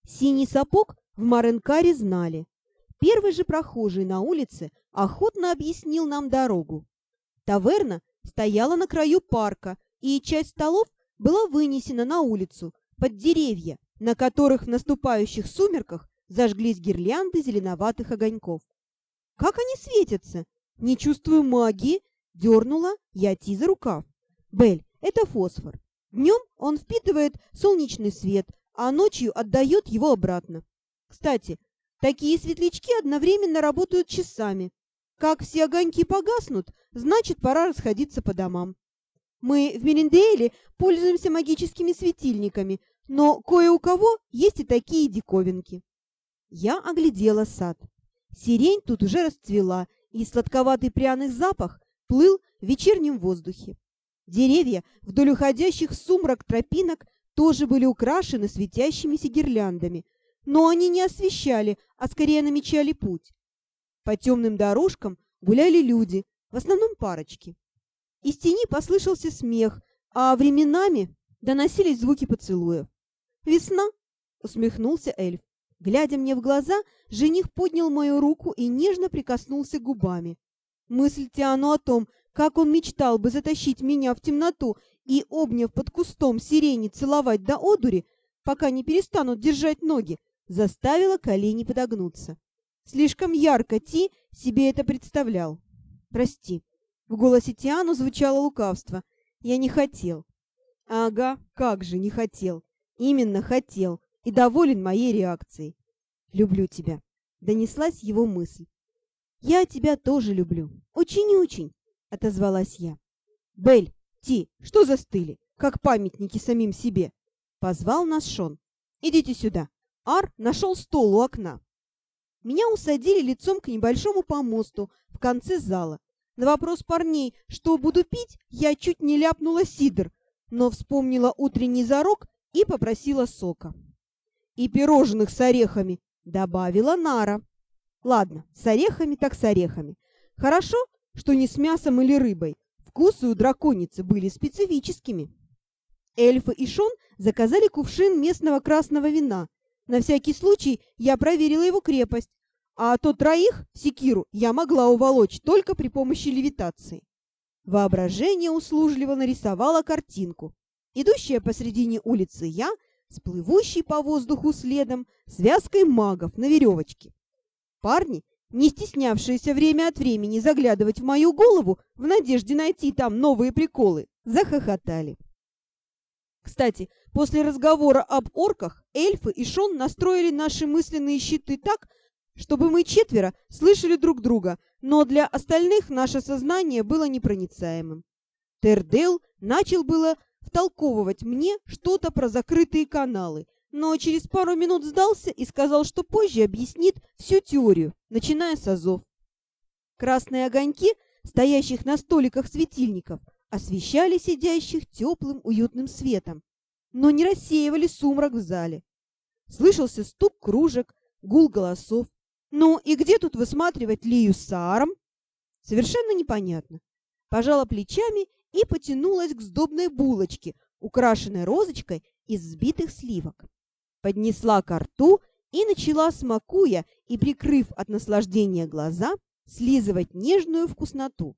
Синий сапог в Маренкаре знали. Первый же прохожий на улице охотно объяснил нам дорогу. Таверна стояла на краю парка, и часть столов была вынесена на улицу, под деревья, на которых в наступающих сумерках зажглись гирлянды зеленоватых огоньков. «Как они светятся! Не чувствую магии!» — дернула я Ти за рукав. «Бель, это фосфор. Днем он впитывает солнечный свет, а ночью отдает его обратно. Кстати, такие светлячки одновременно работают часами. Как все огоньки погаснут, значит, пора расходиться по домам. Мы в Мериндейле пользуемся магическими светильниками, но кое у кого есть и такие диковинки». Я оглядела сад. Сирень тут уже расцвела, и сладковатый пряный запах плыл в вечернем воздухе. Деревья вдоль уходящих в сумрак тропинок тоже были украшены светящимися гирляндами, но они не освещали, а скорее намечали путь. По темным дорожкам гуляли люди, в основном парочки. Из тени послышался смех, а временами доносились звуки поцелуев. «Весна!» — усмехнулся эльф. Глядя мне в глаза, жених поднял мою руку и нежно прикоснулся губами. Мысль Тиану о том, как он мечтал бы затащить меня в темноту и, обняв под кустом сирени, целовать до одури, пока не перестанут держать ноги, заставила колени подогнуться. Слишком ярко Ти себе это представлял. «Прости». В голосе Тиану звучало лукавство. «Я не хотел». «Ага, как же не хотел. Именно хотел. И доволен моей реакцией. «Люблю тебя», — донеслась его мысль. «Я тебя тоже люблю. Очень и очень», — отозвалась я. «Бель, Ти, что застыли, как памятники самим себе?» — позвал нас Шон. «Идите сюда». Ар нашел стол у окна. Меня усадили лицом к небольшому помосту в конце зала. На вопрос парней, что буду пить, я чуть не ляпнула сидр, но вспомнила утренний зарок и попросила сока. «И пирожных с орехами», — добавила Нара. «Ладно, с орехами так с орехами. Хорошо, что не с мясом или рыбой. Вкусы у драконицы были специфическими». Эльфы и Шон заказали кувшин местного красного вина. На всякий случай я проверила его крепость, а то троих в секиру я могла уволочь только при помощи левитации. Воображение услужливо нарисовало картинку. Идущая посредине улицы я с плывущей по воздуху следом связкой магов на веревочке. Парни, не стеснявшиеся время от времени заглядывать в мою голову в надежде найти там новые приколы, захохотали. Кстати, после разговора об орках эльфы и Шон настроили наши мысленные щиты так, чтобы мы четверо слышали друг друга, но для остальных наше сознание было непроницаемым. Тердел начал было втолковывать мне что-то про закрытые каналы, но через пару минут сдался и сказал, что позже объяснит всю теорию, начиная с азов. Красные огоньки, стоящих на столиках светильников, освещали сидящих теплым уютным светом, но не рассеивали сумрак в зале. Слышался стук кружек, гул голосов. Ну и где тут высматривать Лию с Сааром? Совершенно непонятно. Пожала плечами и потянулась к сдобной булочке, украшенной розочкой из взбитых сливок. Поднесла ко рту и начала, смакуя и прикрыв от наслаждения глаза, слизывать нежную вкусноту.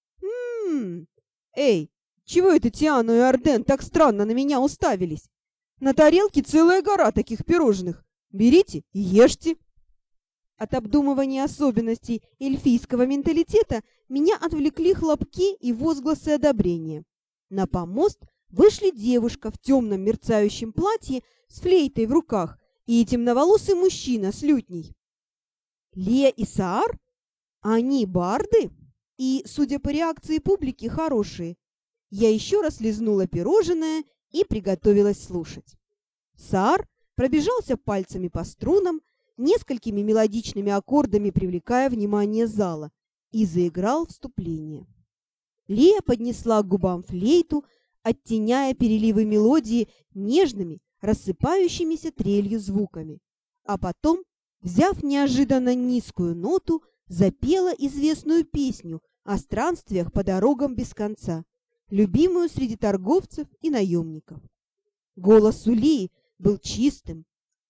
Эй, чего это Тиану и Арден так странно на меня уставились? На тарелке целая гора таких пирожных. Берите и ешьте». От обдумывания особенностей эльфийского менталитета меня отвлекли хлопки и возгласы одобрения. На помост вышли девушка в темном мерцающем платье с флейтой в руках и темноволосый мужчина с лютней. Лия и Саар? Они барды? И, судя по реакции публики, хорошие. Я еще раз лизнула пирожное и приготовилась слушать. Саар пробежался пальцами по струнам, несколькими мелодичными аккордами привлекая внимание зала, и заиграл вступление. Лия поднесла к губам флейту, оттеняя переливы мелодии нежными, рассыпающимися трелью звуками, а потом, взяв неожиданно низкую ноту, запела известную песню о странствиях по дорогам без конца, любимую среди торговцев и наемников. Голос у Лии был чистым,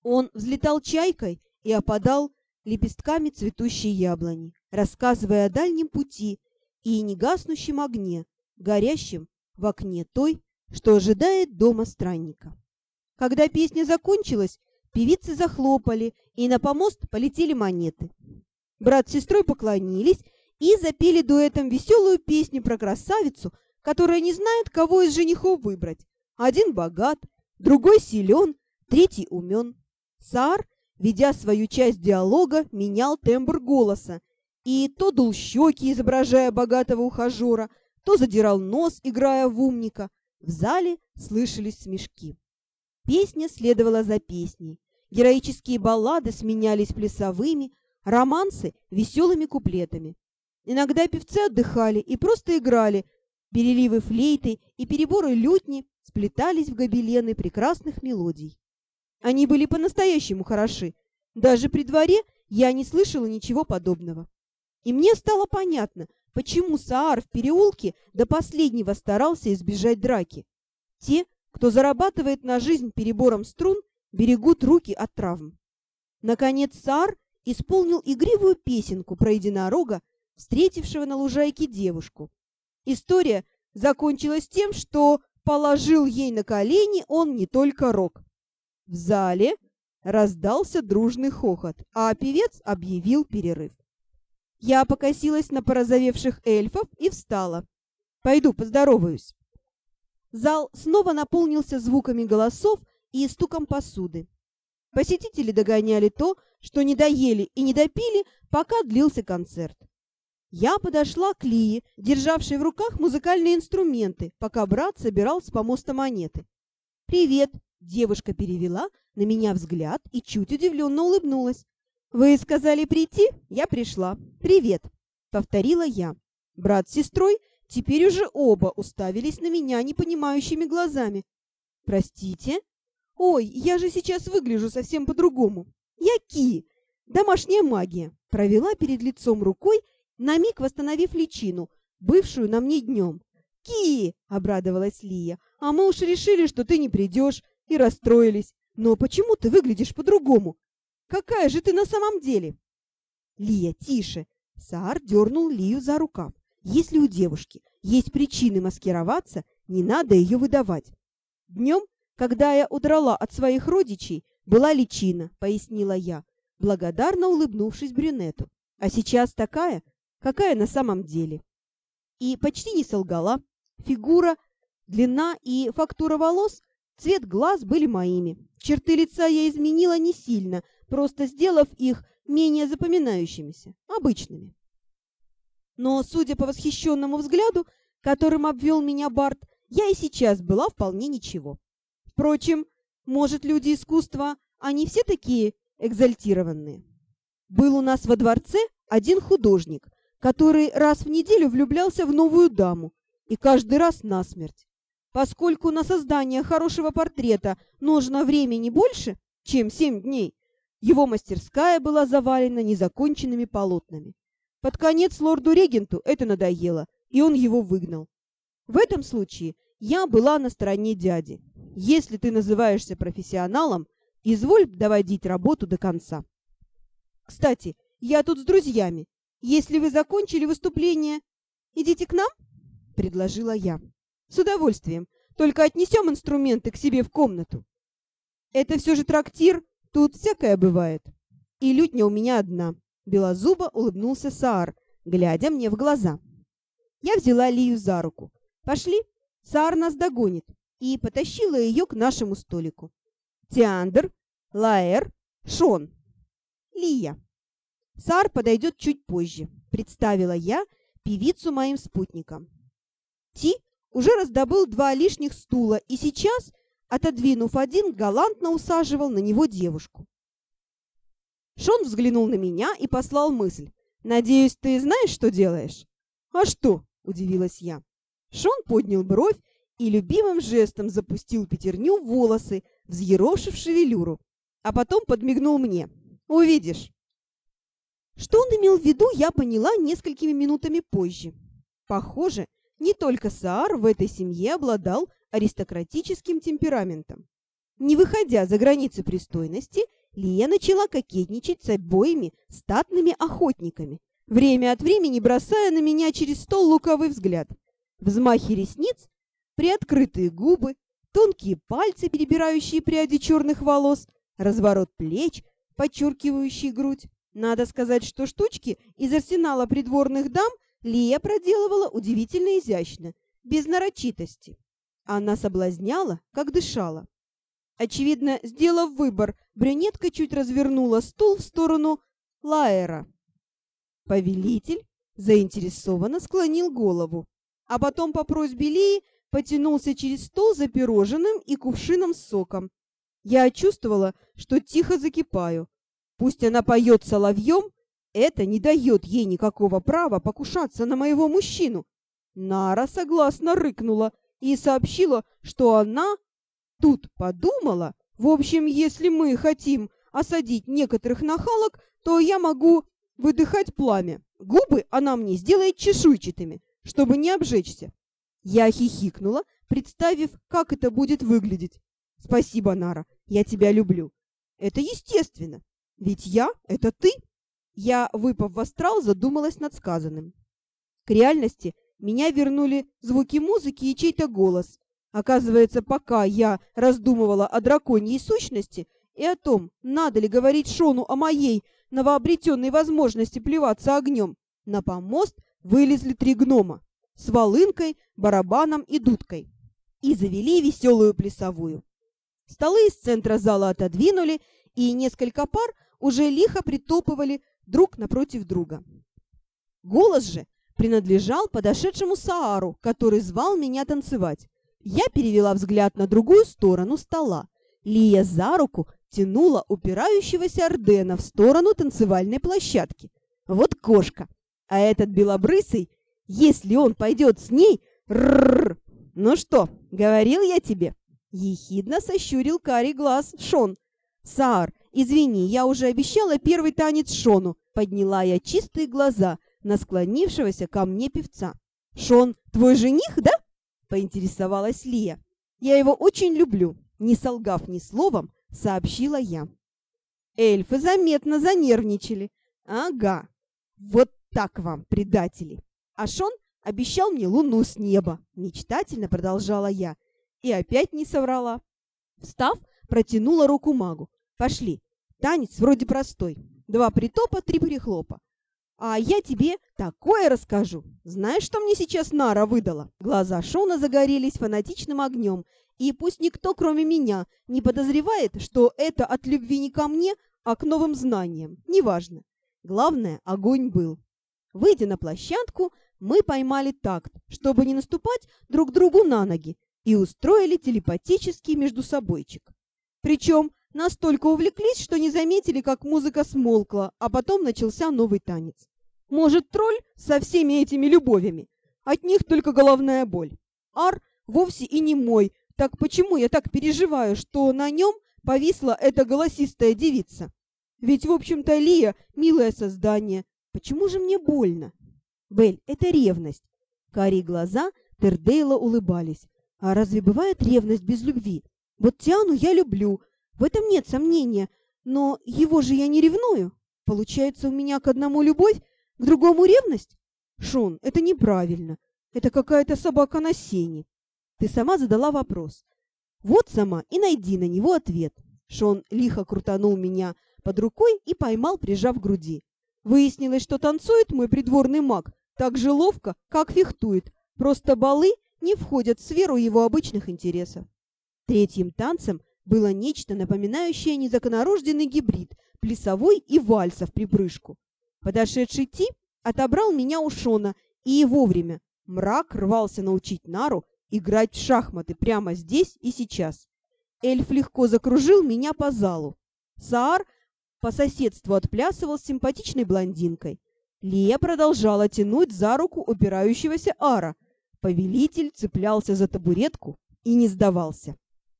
Он взлетал чайкой и опадал лепестками цветущей яблони, рассказывая о дальнем пути и негаснущем огне, горящем в окне той, что ожидает дома странника. Когда песня закончилась, певицы захлопали, и на помост полетели монеты. Брат с сестрой поклонились и запели дуэтом веселую песню про красавицу, которая не знает, кого из женихов выбрать. Один богат, другой силен, третий умен. Саар, ведя свою часть диалога, менял тембр голоса, и то дул щеки, изображая богатого ухажера, то задирал нос, играя в умника. В зале слышались смешки. Песня следовала за песней. Героические баллады сменялись плясовыми, романсы — веселыми куплетами. Иногда певцы отдыхали и просто играли. Переливы флейты и переборы лютни сплетались в гобелены прекрасных мелодий. Они были по-настоящему хороши. Даже при дворе я не слышала ничего подобного. И мне стало понятно, почему Саар в переулке до последнего старался избежать драки. Те, кто зарабатывает на жизнь перебором струн, берегут руки от травм. Наконец Саар исполнил игривую песенку про единорога, встретившего на лужайке девушку. История закончилась тем, что положил ей на колени он не только рог. В зале раздался дружный хохот, а певец объявил перерыв. Я покосилась на порозовевших эльфов и встала. «Пойду поздороваюсь». Зал снова наполнился звуками голосов и стуком посуды. Посетители догоняли то, что не доели и не допили, пока длился концерт. Я подошла к Лии, державшей в руках музыкальные инструменты, пока брат собирал с помоста монеты. «Привет!» — девушка перевела на меня взгляд и чуть удивленно улыбнулась. «Вы сказали прийти? Я пришла. Привет!» — повторила я. Брат с сестрой теперь уже оба уставились на меня непонимающими глазами. «Простите?» «Ой, я же сейчас выгляжу совсем по-другому. Я Ки, домашняя магия», — провела перед лицом рукой, на миг восстановив личину, бывшую на мне днем. «Ки!» — обрадовалась Лия. «А мы уж решили, что ты не придешь, и расстроились. Но почему ты выглядишь по-другому? Какая же ты на самом деле?» «Лия, тише!» — Саар дернул Лию за рукав. «Если у девушки есть причины маскироваться, не надо ее выдавать. Днем, когда я удрала от своих родичей, была личина», — пояснила я, благодарно улыбнувшись брюнету. «А сейчас такая, какая на самом деле». И почти не солгала. Фигура, длина и фактура волос, цвет глаз были моими. Черты лица я изменила не сильно, просто сделав их менее запоминающимися, обычными. Но, судя по восхищенному взгляду, которым обвел меня Барт, я и сейчас была вполне ничего. Впрочем, может, люди искусства, они все такие экзальтированные. Был у нас во дворце один художник, который раз в неделю влюблялся в новую даму, и каждый раз насмерть. Поскольку на создание хорошего портрета нужно времени больше, чем 7 дней, его мастерская была завалена незаконченными полотнами. Под конец лорду-регенту это надоело, и он его выгнал. В этом случае я была на стороне дяди. Если ты называешься профессионалом, изволь доводить работу до конца. Кстати, я тут с друзьями. Если вы закончили выступление, идите к нам, — предложила я. С удовольствием. Только отнесем инструменты к себе в комнату. Это все же трактир, тут всякое бывает. И лютня у меня одна. Белозубо улыбнулся Саар, глядя мне в глаза. Я взяла Лию за руку. Пошли, Саар нас догонит, и потащила ее к нашему столику. Тиандр, Лаэр, Шон. Лия. Саар подойдет чуть позже, представила я певицу моим спутникам. Ти уже раздобыл 2 лишних стула и сейчас, отодвинув один, галантно усаживал на него девушку. Шон взглянул на меня и послал мысль. «Надеюсь, ты знаешь, что делаешь?» «А что?» – удивилась я. Шон поднял бровь и любимым жестом запустил пятерню в волосы, взъерошив шевелюру, а потом подмигнул мне. «Увидишь». Что он имел в виду, я поняла несколькими минутами позже. Похоже, не только Саар в этой семье обладал аристократическим темпераментом. Не выходя за границы пристойности, Лия начала кокетничать с обоими статными охотниками, время от времени бросая на меня через стол лукавый взгляд. Взмахи ресниц, приоткрытые губы, тонкие пальцы, перебирающие пряди черных волос, разворот плеч, подчеркивающий грудь. Надо сказать, что штучки из арсенала придворных дам Лия проделывала удивительно изящно, без нарочитости. Она соблазняла, как дышала. Очевидно, сделав выбор, брюнетка чуть развернула стул в сторону Лаэра. Повелитель заинтересованно склонил голову, а потом по просьбе Лии потянулся через стол за пирожным и кувшином с соком. Я чувствовала, что тихо закипаю. Пусть она поет соловьем, это не дает ей никакого права покушаться на моего мужчину. Нара согласно рыкнула и сообщила, что она тут подумала. В общем, если мы хотим осадить некоторых нахалок, то я могу выдыхать пламя. Губы она мне сделает чешуйчатыми, чтобы не обжечься. Я хихикнула, представив, как это будет выглядеть. Спасибо, Нара, я тебя люблю. Это естественно, ведь я — это ты. Я, выпав в астрал, задумалась над сказанным. К реальности меня вернули звуки музыки и чей-то голос. Оказывается, пока я раздумывала о драконьей сущности и о том, надо ли говорить Шону о моей новообретенной возможности плеваться огнем, на помост вылезли 3 гнома с волынкой, барабаном и дудкой и завели веселую плясовую. Столы из центра зала отодвинули, и несколько пар уже лихо притопывали друг напротив друга. Голос же принадлежал подошедшему Саару, который звал меня танцевать. Я перевела взгляд на другую сторону стола. Лия за руку тянула упирающегося Ордена в сторону танцевальной площадки. Вот кошка. А этот белобрысый, если он пойдет с ней... Рррр! Ну что, говорил я тебе? Ехидно сощурил карий глаз Шон. Саар, извини, я уже обещала первый танец Шону. Подняла я чистые глаза на склонившегося ко мне певца. Шон, твой жених, да? Поинтересовалась Лия. Я его очень люблю. Не солгав ни словом, сообщила я. Эльфы заметно занервничали. Ага, вот так вам, предатели. А Шон обещал мне луну с неба. Мечтательно продолжала я. И опять не соврала. Встав, протянула руку магу. Пошли. Танец вроде простой. 2 притопа, 3 перехлопа. А я тебе такое расскажу. Знаешь, что мне сейчас Нара выдала? Глаза Шона загорелись фанатичным огнем. И пусть никто, кроме меня, не подозревает, что это от любви не ко мне, а к новым знаниям. Неважно. Главное, огонь был. Выйдя на площадку, мы поймали такт, чтобы не наступать друг другу на ноги, и устроили телепатический междусобойчик. Причем настолько увлеклись, что не заметили, как музыка смолкла, а потом начался новый танец. Может, тролль со всеми этими любовями? От них только головная боль. Ар вовсе и не мой, так почему я так переживаю, что на нем повисла эта голосистая девица? Ведь, в общем-то, Лия — милое создание. Почему же мне больно? Бель, это ревность. Карие глаза Тердейла улыбались. А разве бывает ревность без любви? Вот Тиану я люблю, в этом нет сомнения, но его же я не ревную. Получается, у меня к одному любовь, к другому ревность? Шон, это неправильно. Это какая-то собака на сене. Ты сама задала вопрос. Вот сама и найди на него ответ. Шон лихо крутанул меня под рукой и поймал, прижав к груди. Выяснилось, что танцует мой придворный маг так же ловко, как фехтует. Просто балы не входят в сферу его обычных интересов. Третьим танцем было нечто напоминающее незаконорожденный гибрид плясовой и вальса в припрыжку. Подошедший Ти отобрал меня у Шона, и вовремя. Мрак рвался научить Нару играть в шахматы прямо здесь и сейчас. Эльф легко закружил меня по залу. Саар по соседству отплясывал с симпатичной блондинкой. Лия продолжала тянуть за руку упирающегося Ара. Повелитель цеплялся за табуретку и не сдавался.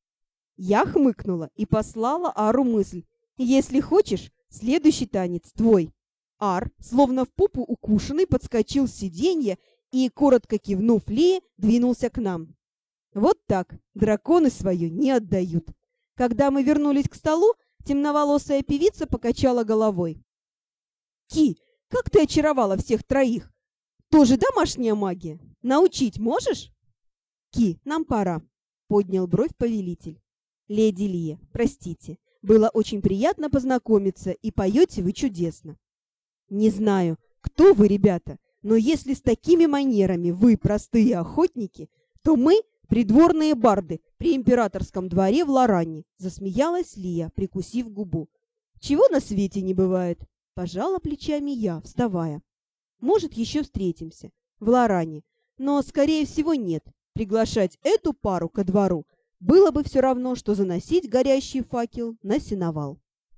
Я хмыкнула и послала Ару мысль. «Если хочешь, следующий танец твой». Ар, словно в попу укушенный, подскочил с сиденья и, коротко кивнув Лии, двинулся к нам. Вот так драконы свое не отдают. Когда мы вернулись к столу, Темноволосая певица покачала головой. «Ки, как ты очаровала всех троих! Тоже домашняя магия? Научить можешь?» «Ки, нам пора», — поднял бровь повелитель. «Леди Лия, простите, было очень приятно познакомиться, и поете вы чудесно. Не знаю, кто вы, ребята, но если с такими манерами вы простые охотники, то мы придворные барды при императорском дворе в Лоранне», — засмеялась Лия, прикусив губу. «Чего на свете не бывает?» — пожала плечами я, вставая. «Может, еще встретимся в Лоранне, но, скорее всего, нет. Приглашать эту пару ко двору было бы все равно, что заносить горящий факел на сеновал».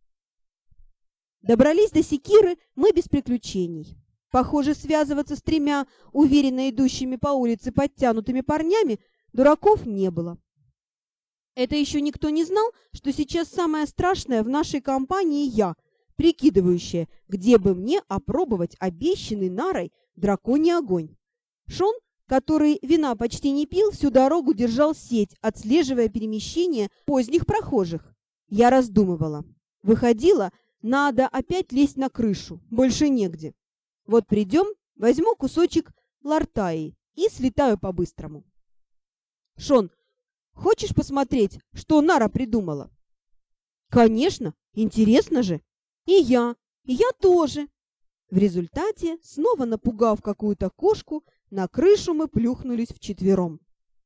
Добрались до секиры мы без приключений. Похоже, связываться с тремя уверенно идущими по улице подтянутыми парнями дураков не было. Это еще никто не знал, что сейчас самое страшное в нашей компании я, прикидывающая, где бы мне опробовать обещанный Нарой драконий огонь. Шон, который вина почти не пил, всю дорогу держал сеть, отслеживая перемещение поздних прохожих. Я раздумывала. Выходила, надо опять лезть на крышу, больше негде. Вот придем, возьму кусочек лартаи и слетаю по-быстрому. «Шон, хочешь посмотреть, что Нара придумала?» «Конечно, интересно же. И я тоже». В результате, снова напугав какую-то кошку, на крышу мы плюхнулись вчетвером.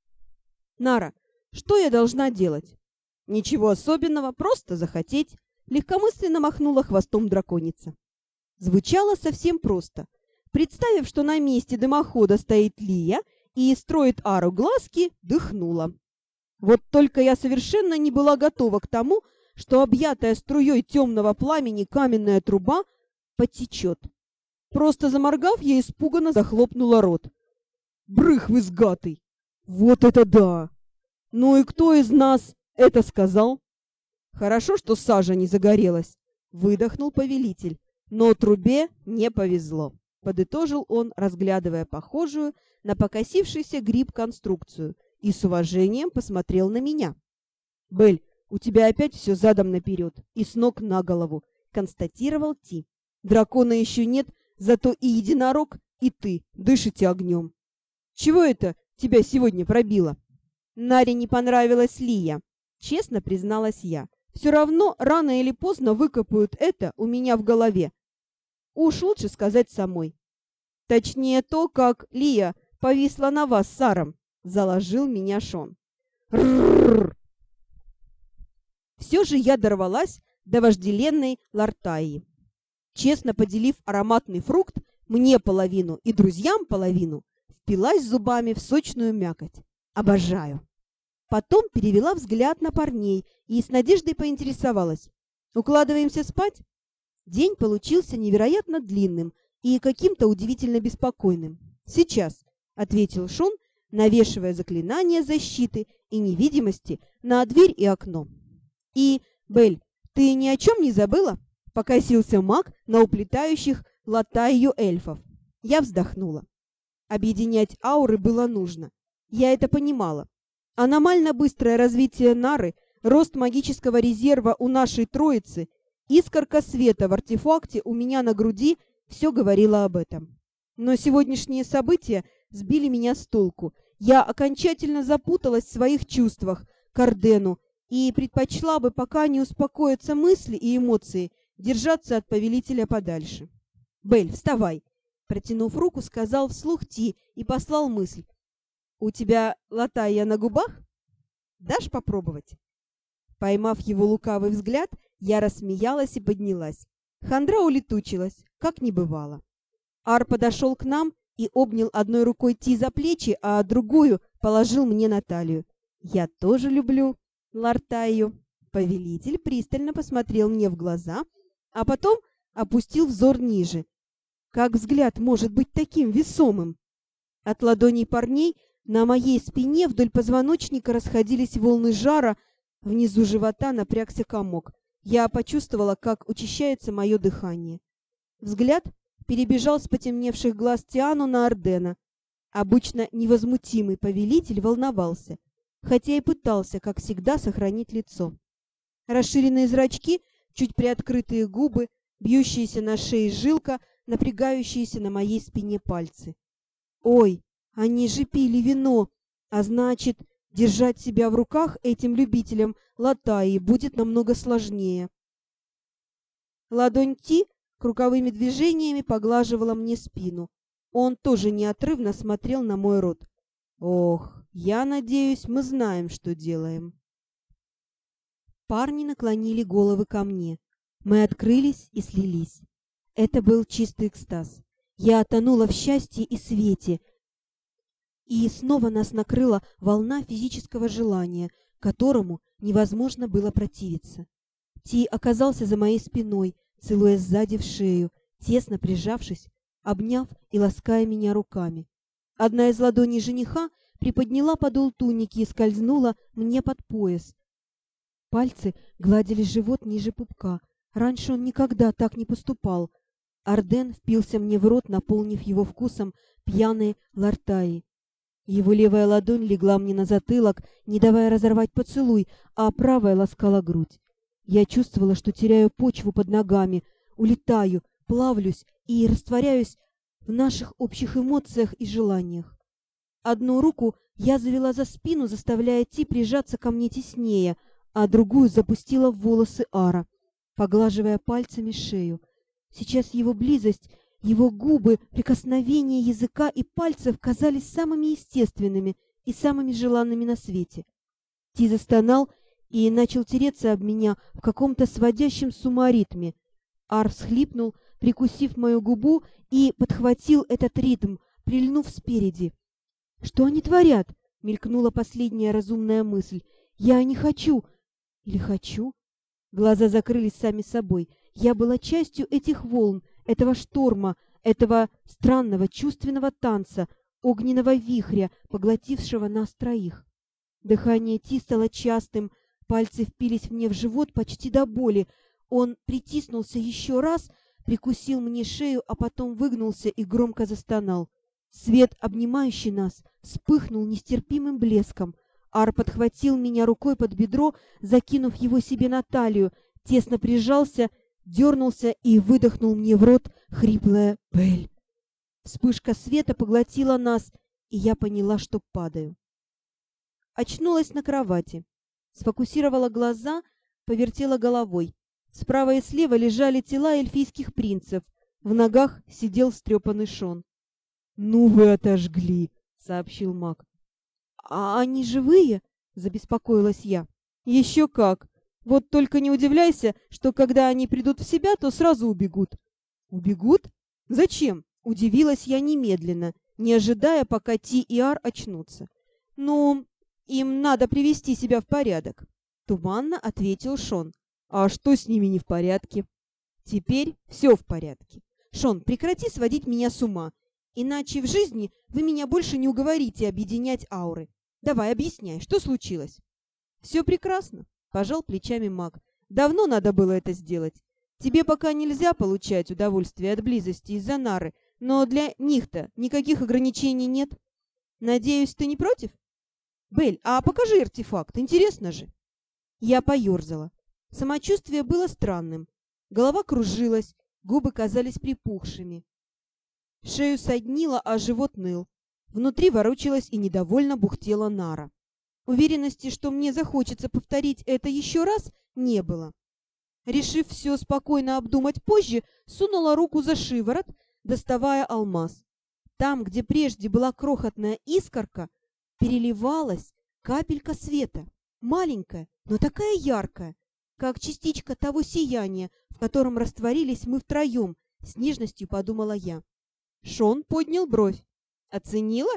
«Нара, что я должна делать?» «Ничего особенного, просто захотеть», — легкомысленно махнула хвостом драконица. Звучало совсем просто. Представив, что на месте дымохода стоит Лия и строит Ару глазки, дыхнула. Вот только я совершенно не была готова к тому, что объятая струей темного пламени каменная труба потечет. Просто заморгав, я испуганно захлопнула рот. «Брых вы сгатый! Вот это да! Ну и кто из нас это сказал?» «Хорошо, что сажа не загорелась», — выдохнул повелитель. «Но трубе не повезло», — подытожил он, разглядывая похожую на покосившийся гриб конструкцию, и с уважением посмотрел на меня. «Бель, у тебя опять все задом наперед и с ног на голову», — констатировал Ти. «Дракона еще нет, зато и единорог, и ты дышите огнем. Чего это тебя сегодня пробило?» «Наре не понравилась Лия», — честно призналась я. «Все равно рано или поздно выкопают это у меня в голове. Уж лучше сказать самой. Точнее то, как Лия повисла на вас с Саром», — заложил меня Шон. «Рррррр!» Все же я дорвалась до вожделенной лартаи. Честно поделив ароматный фрукт мне половину и друзьям половину, впилась зубами в сочную мякоть. Обожаю. Потом перевела взгляд на парней и с надеждой поинтересовалась: «Укладываемся спать?» День получился невероятно длинным и каким-то удивительно беспокойным. «Сейчас», — ответил Шон, навешивая заклинание защиты и невидимости на дверь и окно. «И, Бель, ты ни о чем не забыла?» — покосился маг на уплетающих латаю эльфов. Я вздохнула. Объединять ауры было нужно. Я это понимала. Аномально быстрое развитие Нары, рост магического резерва у нашей троицы, искорка света в артефакте у меня на груди — все говорило об этом. Но сегодняшние события сбили меня с толку. Я окончательно запуталась в своих чувствах к Ардену и предпочла бы, пока не успокоятся мысли и эмоции, держаться от повелителя подальше. «Бель, вставай!» Протянув руку, сказал вслух Ти и послал мысль. «У тебя латая на губах? Дашь попробовать?» Поймав его лукавый взгляд, я рассмеялась и поднялась. Хандра улетучилась, как не бывало. Ар подошел к нам и обнял одной рукой Ти за плечи, а другую положил мне на талию. «Я тоже люблю лартаю». Повелитель пристально посмотрел мне в глаза, а потом опустил взор ниже. Как взгляд может быть таким весомым? От ладоней парней на моей спине вдоль позвоночника расходились волны жара, внизу живота напрягся комок. Я почувствовала, как учащается мое дыхание. Взгляд перебежал с потемневших глаз Тиану на Ардена. Обычно невозмутимый повелитель волновался, хотя и пытался, как всегда, сохранить лицо. Расширенные зрачки, чуть приоткрытые губы, бьющиеся на шее жилка, напрягающиеся на моей спине пальцы. Ой, они же пили вино, а значит, держать себя в руках этим любителям латаи будет намного сложнее. Ладонь Ти круговыми движениями поглаживала мне спину. Он тоже неотрывно смотрел на мой рот. Ох, я надеюсь, мы знаем, что делаем. Парни наклонили головы ко мне. Мы открылись и слились. Это был чистый экстаз. Я тонула в счастье и свете. И снова нас накрыла волна физического желания, которому невозможно было противиться. Ти оказался за моей спиной, целуя сзади в шею, тесно прижавшись, обняв и лаская меня руками. Одна из ладоней жениха приподняла подол туники и скользнула мне под пояс. Пальцы гладили живот ниже пупка. Раньше он никогда так не поступал. Арден впился мне в рот, наполнив его вкусом пьяной лартаи. Его левая ладонь легла мне на затылок, не давая разорвать поцелуй, а правая ласкала грудь. Я чувствовала, что теряю почву под ногами, улетаю, плавлюсь и растворяюсь в наших общих эмоциях и желаниях. Одну руку я завела за спину, заставляя Ти прижаться ко мне теснее, а другую запустила в волосы Ара, поглаживая пальцами шею. Сейчас его близость, его губы, прикосновения языка и пальцев казались самыми естественными и самыми желанными на свете. Ти застонал и начал тереться об меня в каком-то сводящем с ума ритме. Ар всхлипнул, прикусив мою губу, и подхватил этот ритм, прильнув спереди. «Что они творят?» — мелькнула последняя разумная мысль. «Я не хочу!» Или хочу? Глаза закрылись сами собой. Я была частью этих волн, этого шторма, этого странного чувственного танца, огненного вихря, поглотившего нас троих. Дыхание Ти стало частым, пальцы впились мне в живот почти до боли. Он притиснулся еще раз, прикусил мне шею, а потом выгнулся и громко застонал. Свет, обнимающий нас, вспыхнул нестерпимым блеском. Ар подхватил меня рукой под бедро, закинув его себе на талию, тесно прижался, дернулся и выдохнул мне в рот хриплое «Бель». Вспышка света поглотила нас, и я поняла, что падаю. Очнулась на кровати, сфокусировала глаза, повертела головой. Справа и слева лежали тела эльфийских принцев, в ногах сидел встрепанный Шон. «Ну вы отожгли!» — сообщил маг. «А они живые?» — забеспокоилась я. «Еще как! Вот только не удивляйся, что когда они придут в себя, то сразу убегут». «Убегут? Зачем?» — удивилась я немедленно, не ожидая, пока Ти и Ар очнутся. «Ну, им надо привести себя в порядок», — туманно ответил Шон. «А что с ними не в порядке?» «Теперь все в порядке. Шон, прекрати сводить меня с ума, иначе в жизни вы меня больше не уговорите объединять ауры. Давай, объясняй, что случилось?» «Все прекрасно», — пожал плечами маг. «Давно надо было это сделать. Тебе пока нельзя получать удовольствие от близости из-за нары, но для них-то никаких ограничений нет. Надеюсь, ты не против? Бель, а покажи артефакт, интересно же». Я поерзала. Самочувствие было странным. Голова кружилась, губы казались припухшими. Шею соднило, а живот ныл. Внутри ворочалась и недовольно бухтела нара. Уверенности, что мне захочется повторить это еще раз, не было. Решив все спокойно обдумать позже, сунула руку за шиворот, доставая алмаз. Там, где прежде была крохотная искорка, переливалась капелька света. Маленькая, но такая яркая, как частичка того сияния, в котором растворились мы втроем, с нежностью подумала я. Шон поднял бровь. «Оценила?»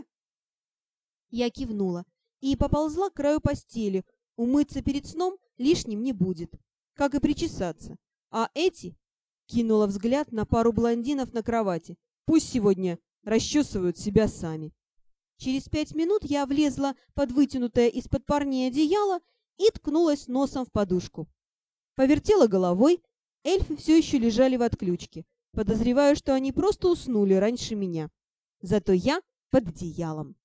Я кивнула и поползла к краю постели. Умыться перед сном лишним не будет, как и причесаться. А эти, кинула взгляд на пару блондинов на кровати, пусть сегодня расчесывают себя сами. Через 5 минут я влезла под вытянутое из-под парней одеяло и ткнулась носом в подушку. Повертела головой, эльфы все еще лежали в отключке. Подозреваю, что они просто уснули раньше меня. Зато я под одеялом.